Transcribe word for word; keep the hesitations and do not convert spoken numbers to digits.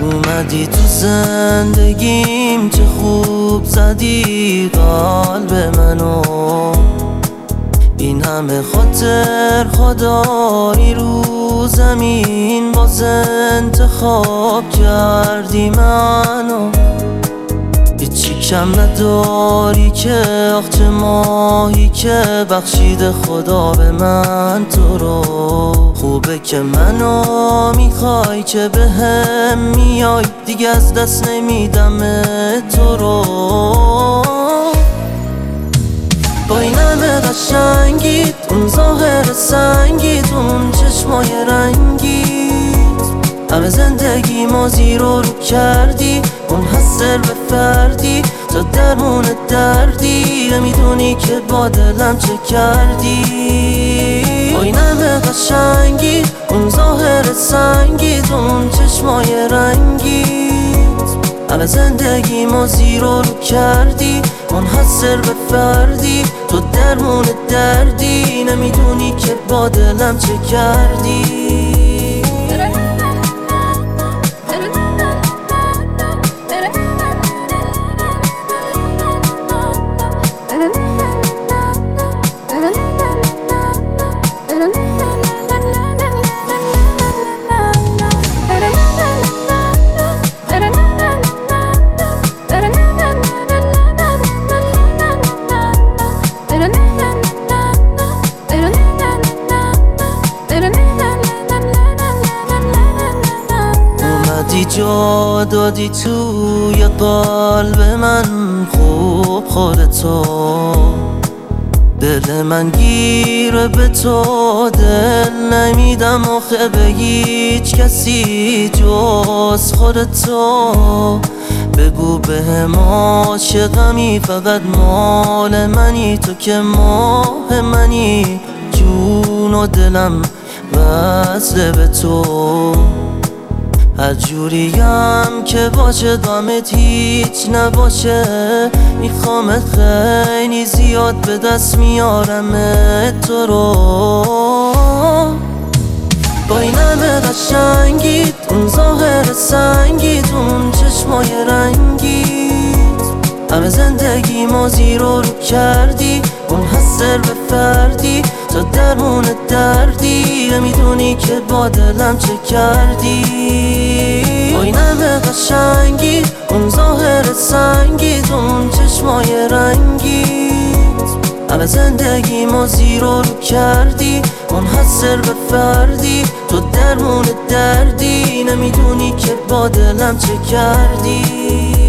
اومدی تو زندگیم چه خوب زدی قلب منو، این همه خاطر خدایی رو زمین باز انتخاب کردی منو. هیچی کم نداری که آخ چه ماهی که بخشیده خدا به من تو رو. خوبه که منو میخوای که به هم میای، دیگه از دست نمیدم تو رو. با این همه قشنگیت، اون ظاهر سنگیت، اون چشمای رنگیت، همه زندگی ما زیرو رو کردی. اون حسر به فردی تا درمون دردی، نمیدونی که با دلم چه کردی. با این همه قشنگیت، اون ظاهر سنگیت، اون چشمای رنگیت، همه زندگی ما زیرو رو کردی. اون حسر به فردی تو درمون دردی، نمیدونی که با دلم چه کردی. جا دادی توی قلب من، خوب خودتو، دل من گیره به تو، دل نمیدم آخه به هیچ کسی جز خودتو. بگو به هم عاشقمی، فقط مال منی، تو که ماه منی، جون و دلم وصله به تو. هر جوریم که باشه دامت هیچ نباشه، میخوامت خیلی زیاد به دست میارم تو رو. با این همه قشنگیت، اون ظاهر سنگیت، اون چشمای رنگیت، همه زندگی ما زیرو رو کردی. اون حسر به فردی تا درمون دردی، نمیدونی که با دلم چه کردی. با این همه قشنگیت، اون ظاهر سنگیت، اون چشمای رنگیت، همه زندگی ما زیرو رو کردی. اون حسر به فردی تو درمون دردی، نمیدونی که با دلم چه کردی.